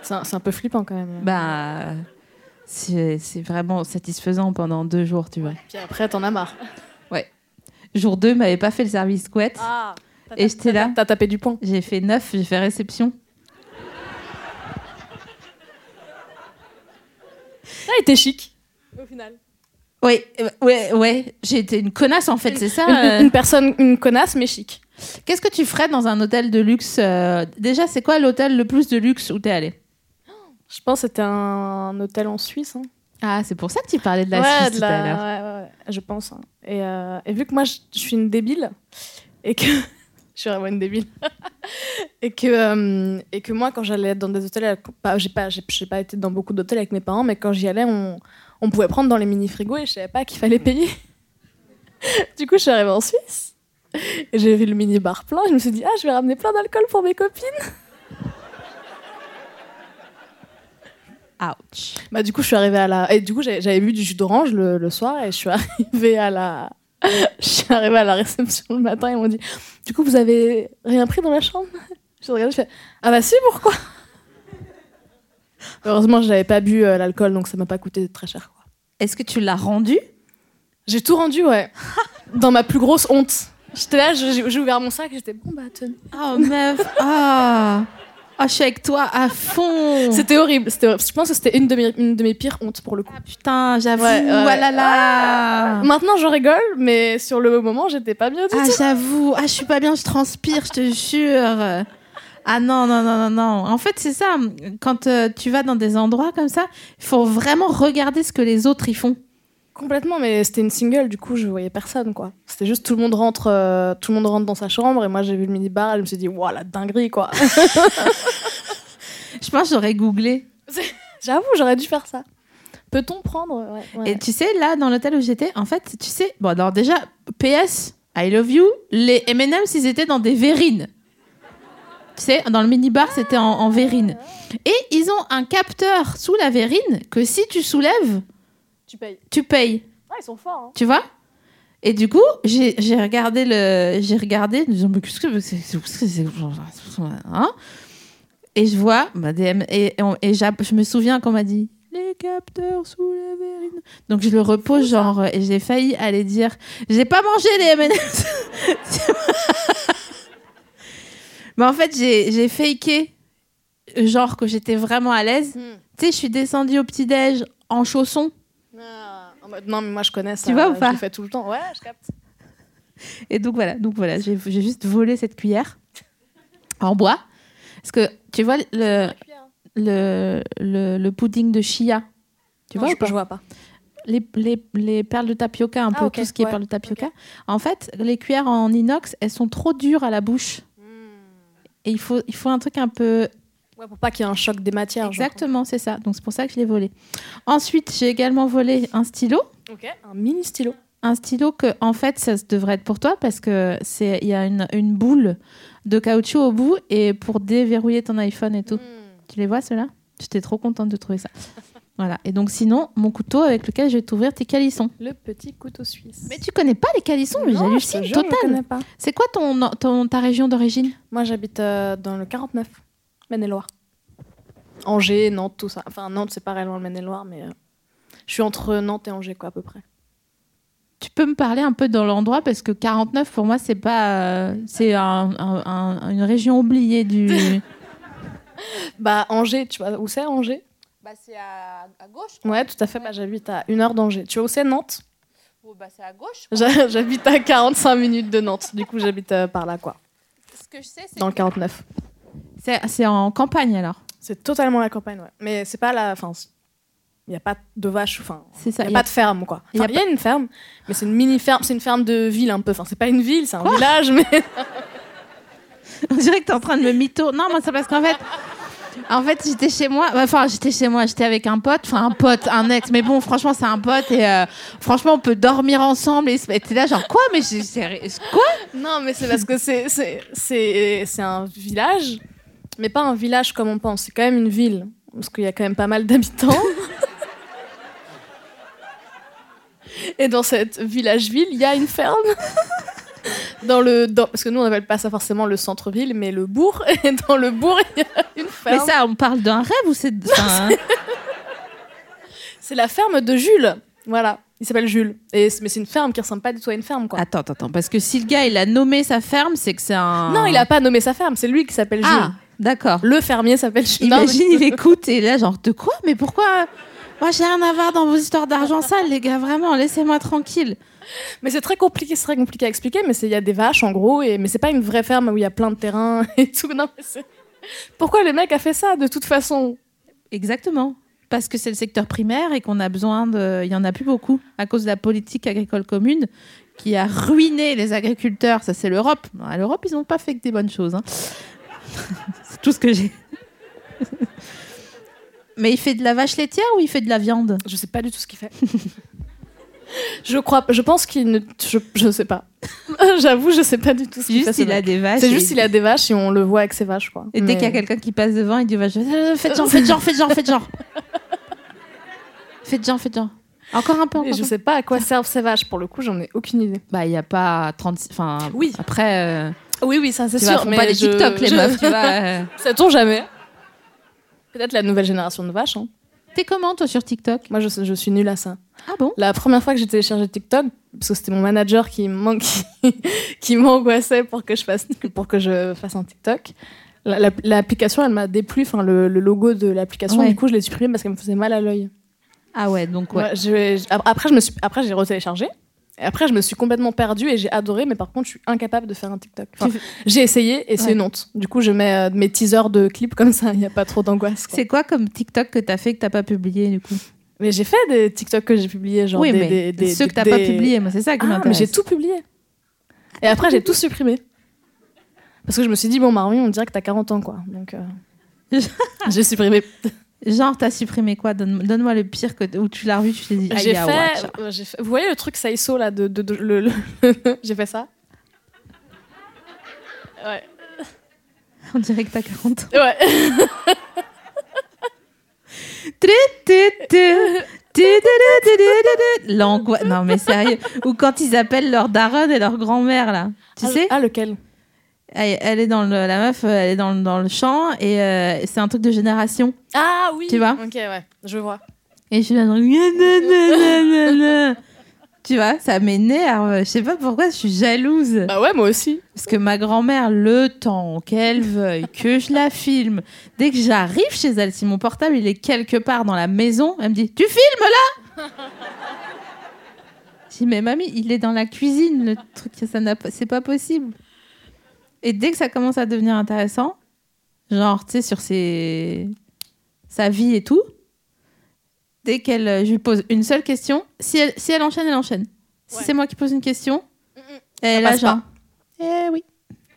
C'est un peu flippant quand même. Bah, c'est vraiment satisfaisant pendant 2 jours, tu vois. Puis après, t'en as marre. Ouais. Jour 2, m'avait pas fait le service couette. Ah, et j'étais là. T'as tapé du poing. J'ai fait 9, j'ai fait réception. Ah, il était chic, au final. Oui, ouais. J'ai été une connasse, en fait, c'est ça. Une personne, une connasse, mais chic. Qu'est-ce que tu ferais dans un hôtel de luxe Déjà, c'est quoi l'hôtel le plus de luxe où t'es allé? Je pense que c'était un hôtel en Suisse. Hein. Ah, c'est pour ça que tu parlais de la Suisse tout à l'heure. Ouais, je pense. Hein. Et vu que moi, je suis une débile, et que... je suis vraiment une débile. et que moi, quand j'allais dans des hôtels... j'ai pas été dans beaucoup d'hôtels avec mes parents, mais quand j'y allais, on pouvait prendre dans les mini-frigos et je savais pas qu'il fallait payer. Du coup, je suis arrivée en Suisse. Et j'ai vu le mini-bar plein. Je me suis dit, je vais ramener plein d'alcool pour mes copines. Ouch. Bah, du coup, je suis arrivée à la... Et du coup, j'avais bu du jus d'orange le soir et je suis arrivée à la... Je suis arrivée à la réception le matin et ils m'ont dit, du coup, vous avez rien pris dans la chambre? Je regardais, je fais, ah bah si, pourquoi? Heureusement, je n'avais pas bu l'alcool, donc ça m'a pas coûté très cher, quoi. Est-ce que tu l'as rendu? J'ai tout rendu, ouais. Dans ma plus grosse honte. J'étais là, j'ai ouvert mon sac et j'étais, bon bah, tenez. Oh meuf, je suis avec toi à fond. C'était horrible. Je pense que c'était une de mes pires hontes pour le coup. Ah putain, j'avoue. Ouais, là là. Maintenant, je rigole, mais sur le moment, j'étais pas bien du tout. J'avoue. Je suis pas bien, je transpire, je te jure. Ah non. En fait, c'est ça. Quand tu vas dans des endroits comme ça, il faut vraiment regarder ce que les autres y font. Complètement, mais c'était une single, du coup, je voyais personne, quoi. C'était juste tout le monde rentre dans sa chambre et moi, j'ai vu le mini-bar et je me suis dit, waouh, la dinguerie, quoi. Je pense que j'aurais googlé. J'avoue, j'aurais dû faire ça. Peut-on prendre ouais. Et tu sais, là, dans l'hôtel où j'étais, en fait, tu sais... Bon, alors déjà, PS, I love you, les M&M's, ils étaient dans des verrines. Tu sais, dans le mini-bar, c'était en verrine. Et ils ont un capteur sous la verrine que si tu soulèves... Tu payes. Ah, ils sont forts, hein. Tu vois? Et du coup, j'ai regardé, en disant, mais qu'est-ce que c'est hein? Et je vois, je me souviens qu'on m'a dit, les capteurs sous la verrine. Donc je le repose, genre, et j'ai failli aller dire, j'ai pas mangé les M&M's. Mais en fait, j'ai faké, genre que j'étais vraiment à l'aise. Tu sais, je suis descendue au petit-déj en chaussons. Non, mais moi je connais ça. Tu vois ou pas? Je le fais tout le temps. Ouais, je capte. Et donc voilà, j'ai juste volé cette cuillère en bois. Parce que tu vois le pudding de chia. Tu vois ou pas? Je vois pas. Les perles de tapioca, un peu okay, tout ce qui est perles de tapioca. Okay. En fait, les cuillères en inox, elles sont trop dures à la bouche. Et il faut un truc un peu... Ouais, pour pas qu'il y ait un choc des matières. Exactement, c'est ça. Donc c'est pour ça que je l'ai volé. Ensuite, j'ai également volé un stylo. Ok, un mini stylo. Un stylo que, en fait, ça devrait être pour toi parce que il y a une boule de caoutchouc au bout et pour déverrouiller ton iPhone et tout. Tu les vois, ceux-là? J'étais trop contente de trouver ça. Voilà. Et donc sinon, mon couteau avec lequel je vais t'ouvrir tes calissons. Le petit couteau suisse. Mais tu connais pas les calissons? Mais j'hallucine total. Je connais pas. C'est quoi ta région d'origine? Moi, j'habite dans le 49. Maine-et-Loire. Angers, Nantes, tout ça. Enfin, Nantes, c'est pas réellement le Maine-et-Loire, mais je suis entre Nantes et Angers, quoi, à peu près. Tu peux me parler un peu dans l'endroit parce que 49, pour moi, c'est pas... c'est une région oubliée du... Bah, Angers, tu vois où c'est, Angers? Bah, c'est à gauche. Ouais, tout à fait. Ouais. Bah, j'habite à 1 heure d'Angers. Tu vois où c'est, Nantes? Bah, c'est à gauche. J'habite à 45 minutes de Nantes. Du coup, j'habite par là, quoi. Ce que je sais, c'est... Dans le 49. C'est en campagne, alors? C'est totalement la campagne, ouais. Mais c'est pas la... Enfin, il n'y a pas de vaches, enfin... C'est ça. Il n'y a pas de ferme, quoi. Il y a une ferme, mais c'est une mini-ferme. C'est une ferme de ville, un peu. Enfin, c'est pas une ville, c'est un village, mais... On dirait que t'es en train de me mytho. Non, moi, c'est parce qu'en fait... En fait, j'étais chez moi. Enfin, j'étais avec un pote. Enfin, un ex. Mais bon, franchement, c'est un pote. Et franchement, on peut dormir ensemble. Et t'es là, genre, quoi? Mais quoi? Non, mais c'est parce que c'est un village. Mais pas un village comme on pense. C'est quand même une ville. Parce qu'il y a quand même pas mal d'habitants. Et dans cette village-ville, il y a une ferme. Parce que nous, on n'appelle pas ça forcément le centre-ville, mais le bourg. Et dans le bourg, il y a une ferme. Mais ça, on parle d'un rêve ou c'est... C'est la ferme de Jules. Voilà. Il s'appelle Jules. Mais c'est une ferme qui ressemble pas du tout à une ferme, quoi. Attends. Parce que si le gars, il a nommé sa ferme, c'est que c'est un... Non, il a pas nommé sa ferme. C'est lui qui s'appelle Jules. Ah, d'accord. Le fermier s'appelle Jules. Imagine, il écoute et là, genre, de quoi ? Mais pourquoi ? Moi, j'ai rien à voir dans vos histoires d'argent sale, les gars. Vraiment, laissez-moi tranquille. Mais c'est très compliqué à expliquer. Mais il y a des vaches, en gros. Mais c'est pas une vraie ferme où il y a plein de terrain et tout. Non, mais pourquoi le mec a fait ça, de toute façon ? Exactement. Parce que c'est le secteur primaire et qu'on a besoin de... Il n'y en a plus beaucoup à cause de la politique agricole commune qui a ruiné les agriculteurs. Ça, c'est l'Europe. À l'Europe, ils n'ont pas fait que des bonnes choses. Hein. C'est tout ce que j'ai. Mais il fait de la vache laitière ou il fait de la viande ? Je sais pas du tout ce qu'il fait. Je pense qu'il ne... Je sais pas. J'avoue, je sais pas du tout ce qu'il fait. Juste, il a des vaches. C'est juste il a des vaches et on le voit avec ses vaches, quoi. Et dès qu'il y a quelqu'un qui passe devant, il dit faites genre. Faites genre. Encore un peu. Et je sais pas à quoi servent ces vaches, pour le coup, j'en ai aucune idée. Bah, il n'y a pas 36... Enfin, oui. Après... Oui, ça c'est sûr. Ils font pas des TikTok, les meufs, tu vois. Sait-on jamais. Peut-être la nouvelle génération de vaches. Hein. T'es comment, toi, sur TikTok ? Moi, je suis nulle à ça. Ah bon ? La première fois que j'ai téléchargé TikTok, parce que c'était mon manager qui m'angoissait pour que je fasse un TikTok, l'application, elle m'a déplu. Enfin, le logo de l'application, du coup, je l'ai supprimé parce qu'elle me faisait mal à l'œil. Ah ouais, donc ouais. Après, j'ai retéléchargé. Et après, je me suis complètement perdue et j'ai adoré, mais par contre, je suis incapable de faire un TikTok. Enfin, j'ai essayé et c'est une honte. Du coup, je mets mes teasers de clips comme ça, il n'y a pas trop d'angoisse. Quoi. C'est quoi comme TikTok que t'as fait que t'as pas publié, du coup ? Mais j'ai fait des TikTok que j'ai publiés, genre oui, mais ceux que t'as pas publiés, moi, c'est ça qui m'intéresse. Mais j'ai tout publié. Et après, j'ai tout supprimé. Parce que je me suis dit, bon, Marie, on dirait que t'as 40 ans, quoi. Donc, j'ai supprimé. Genre, t'as supprimé quoi ? Donne-moi le pire où tu l'as revu, tu t'es dit... J'ai fait... Vous voyez le truc Saiso, là, j'ai fait ça. Ouais. On dirait que t'as 40 ans. Ouais. L'angoisse. Non, mais sérieux. Ou quand ils appellent leur daronne et leur grand-mère, là. Tu sais ? Ah, lequel ? Elle est dans la meuf, elle est dans le champ et c'est un truc de génération. Ah oui. Tu vois ? Ok, ouais, je vois. Et je suis là dans tu vois, ça m'énerve. Je sais pas pourquoi, je suis jalouse. Bah ouais, moi aussi. Parce que ma grand-mère, le temps qu'elle veuille que je la filme, dès que j'arrive chez elle, si mon portable il est quelque part dans la maison, elle me dit « Tu filmes là ?» Je dis « Mais mamie, il est dans la cuisine, le truc, c'est pas possible. » Et dès que ça commence à devenir intéressant, genre, tu sais, sur sa vie et tout, dès je lui pose une seule question, si elle enchaîne, elle enchaîne. Si c'est moi qui pose une question, elle a genre... Eh oui.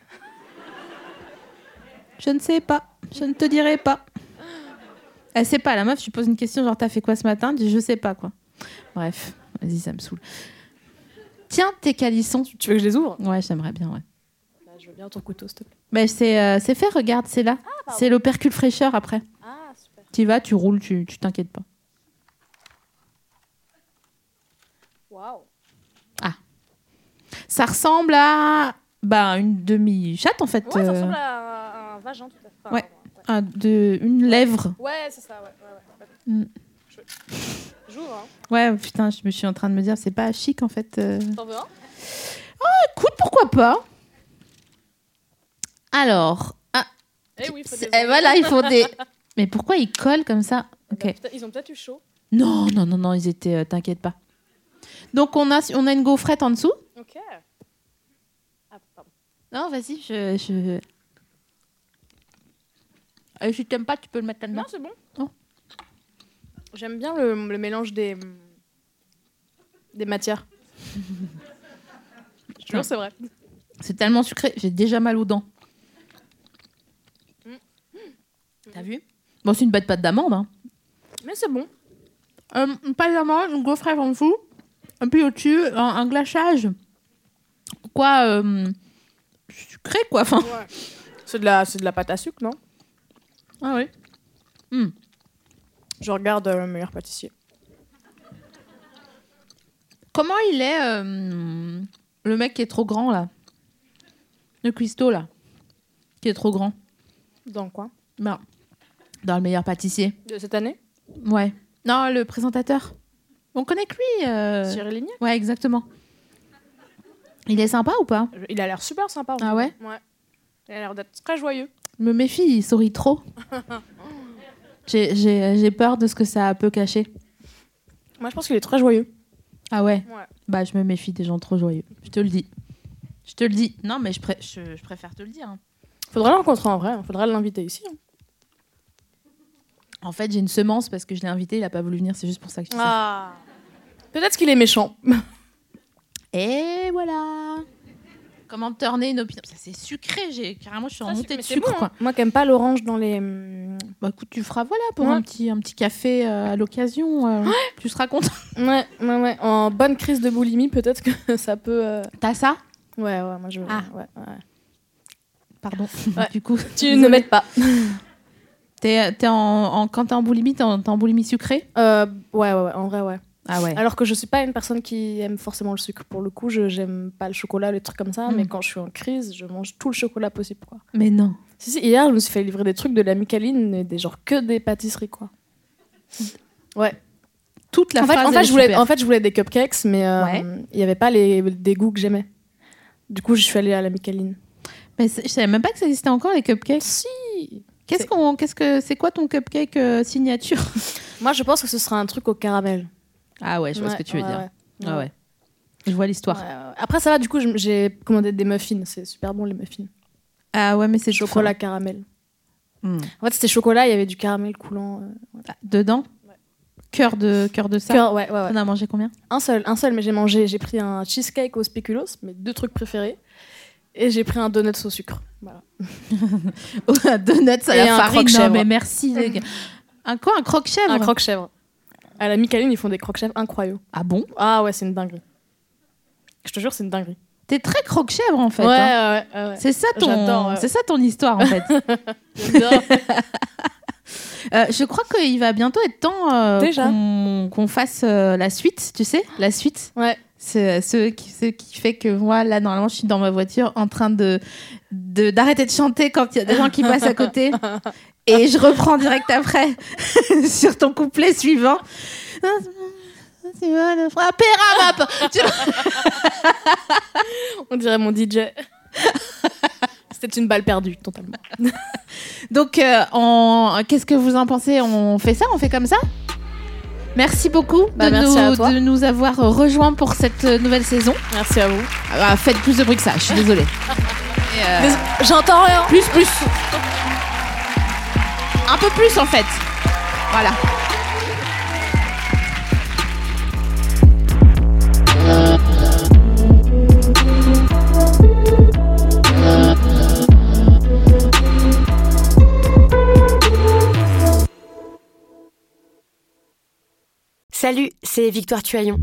Je ne sais pas. Je ne te dirai pas. Elle sait pas, la meuf, je lui pose une question, genre, t'as fait quoi ce matin ? Elle dit, je sais pas, quoi. Bref, vas-y, ça me saoule. Tiens, tes calissons. Tu veux que je les ouvre ? Ouais, j'aimerais bien, ouais. Je veux bien ton couteau, s'il te plaît. Bah, c'est fait, regarde, c'est là. C'est l'opercule fraîcheur après. Ah, super. Tu y vas, tu roules, tu t'inquiètes pas. Waouh. Ah. Ça ressemble à une demi-chatte, en fait. Ouais, ça ressemble à un vagin, tout à fait. Enfin, ouais. Une lèvre. Ouais, c'est ça, ouais. J'ouvre, hein. Ouais, putain, je me suis en train de me dire, c'est pas chic, en fait. T'en veux un ? Oh, écoute, pourquoi pas ? Alors, oui, voilà, il faut des... Mais pourquoi ils collent comme ça ? Ok. Ils ont peut-être eu chaud. Non, ils étaient... T'inquiète pas. Donc, on a une gaufrette en dessous. Ok. Ah, pardon. Non, vas-y, si t'aimes pas, tu peux le mettre là-dedans. Non, c'est bon. Oh. J'aime bien le mélange des matières. Je te jure, c'est vrai. C'est tellement sucré, j'ai déjà mal aux dents. T'as vu ? Bon, c'est une bête pâte d'amande. Hein. Mais c'est bon. Une pâte d'amande, une gaufrette en dessous. Et puis au-dessus, un glaçage. Quoi sucré, quoi. Enfin. Ouais. C'est de la pâte à sucre, non ? Ah oui. Je regarde le meilleur pâtissier. Comment il est, le mec qui est trop grand, là ? Le cuistot, là, qui est trop grand. Dans quoi? Ben, dans le meilleur pâtissier. De cette année? Ouais. Non, le présentateur. On connaît que lui. Cyril Lignac? Ouais, exactement. Il est sympa ou pas? Il a l'air super sympa. Ah ouais? Ouais. Il a l'air d'être très joyeux. Je me méfie, il sourit trop. J'ai peur de ce que ça peut cacher. Moi, je pense qu'il est très joyeux. Ah ouais? Ouais. Bah, je me méfie des gens trop joyeux. Je te le dis. Non, mais je préfère te le dire. Hein. Faudrait le rencontrer en vrai. Faudrait l'inviter ici. Hein. En fait, j'ai une semence parce que je l'ai invité, il a pas voulu venir, c'est juste pour ça que je dis ça. Ah. Peut-être qu'il est méchant. Et voilà. Comment turner une opinion? Ça, c'est sucré, carrément, je suis en montée de sucre. Bon, Quoi. hein. Moi qui aime pas l'orange dans les... Bah écoute, tu feras pour un petit café à l'occasion. Tu seras content. Ouais. En bonne crise de boulimie, peut-être que ça peut... T'as ça? Ouais, moi je... Ah. Ouais. Pardon. Ouais. Du coup, Tu ne m'aides pas. quand t'es en boulimie, t'es en boulimie sucrée? Ouais, en vrai, ouais. Ah ouais. Alors que je suis pas une personne qui aime forcément le sucre. Pour le coup, j'aime pas le chocolat, les trucs comme ça, mais quand je suis en crise, je mange tout le chocolat possible, quoi. Mais non. Si, hier, je me suis fait livrer des trucs de la Micaline, et que des pâtisseries, quoi. Ouais. Toute la phrase, en fait, je voulais des cupcakes, mais il y avait pas des goûts que j'aimais. Du coup, je suis allée à la Micaline. Mais je savais même pas que ça existait encore, les cupcakes. Si. C'est quoi ton cupcake signature? Moi, je pense que ce sera un truc au caramel. Ah ouais, je vois ce que tu veux dire. Ouais. Ah ouais. Je vois l'histoire. Ouais. Après, ça va, du coup, j'ai commandé des muffins. C'est super bon, les muffins. Ah ouais, mais c'est chocolat caramel. En fait, c'était chocolat, il y avait du caramel coulant. Dedans? Ouais. Cœur de ça? Cœur, ouais. On a mangé combien? Un seul, mais j'ai pris un cheesecake au spéculoos, mes 2 trucs préférés. Et j'ai pris un donuts au sucre. Voilà. Un donuts à la farine. Non, mais merci, les gars. Un croque-chèvre? Un croque-chèvre. À la Micaline, ils font des croque-chèvres incroyables. Ah bon? Ah ouais, c'est une dinguerie. Je te jure, c'est une dinguerie. T'es très croque-chèvre, en fait. Ouais. C'est ça ton histoire, en fait. Je crois qu'il va bientôt être temps déjà qu'on fasse la suite, tu sais? La suite. Ouais. C'est ce qui fait que moi, là, normalement, je suis dans ma voiture en train d'arrêter de chanter quand il y a des gens qui passent à côté. Et je reprends direct après sur ton couplet suivant. On dirait mon DJ. C'était une balle perdue, totalement. Donc, qu'est-ce que vous en pensez? On fait ça? On fait comme ça? Merci beaucoup de nous avoir rejoints pour cette nouvelle saison. Merci à vous. Faites plus de bruit que ça, je suis désolée. J'entends rien. Plus. Un peu plus, en fait. Voilà. Salut, c'est Victoire Tuaillon.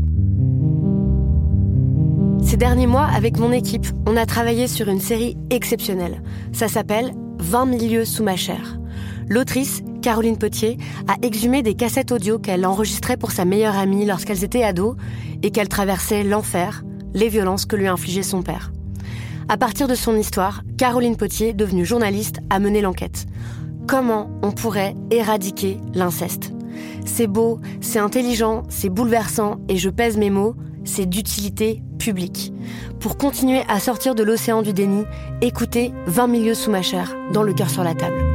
Ces derniers mois, avec mon équipe, on a travaillé sur une série exceptionnelle. Ça s'appelle 20 000 lieues sous ma chair. L'autrice, Caroline Potier, a exhumé des cassettes audio qu'elle enregistrait pour sa meilleure amie lorsqu'elles étaient ados et qu'elle traversait l'enfer, les violences que lui infligeait son père. À partir de son histoire, Caroline Potier, devenue journaliste, a mené l'enquête. Comment on pourrait éradiquer l'inceste ? C'est beau, c'est intelligent, c'est bouleversant et je pèse mes mots, c'est d'utilité publique. Pour continuer à sortir de l'océan du déni, écoutez 20 000 lieues sous ma chair, dans Le cœur sur la table.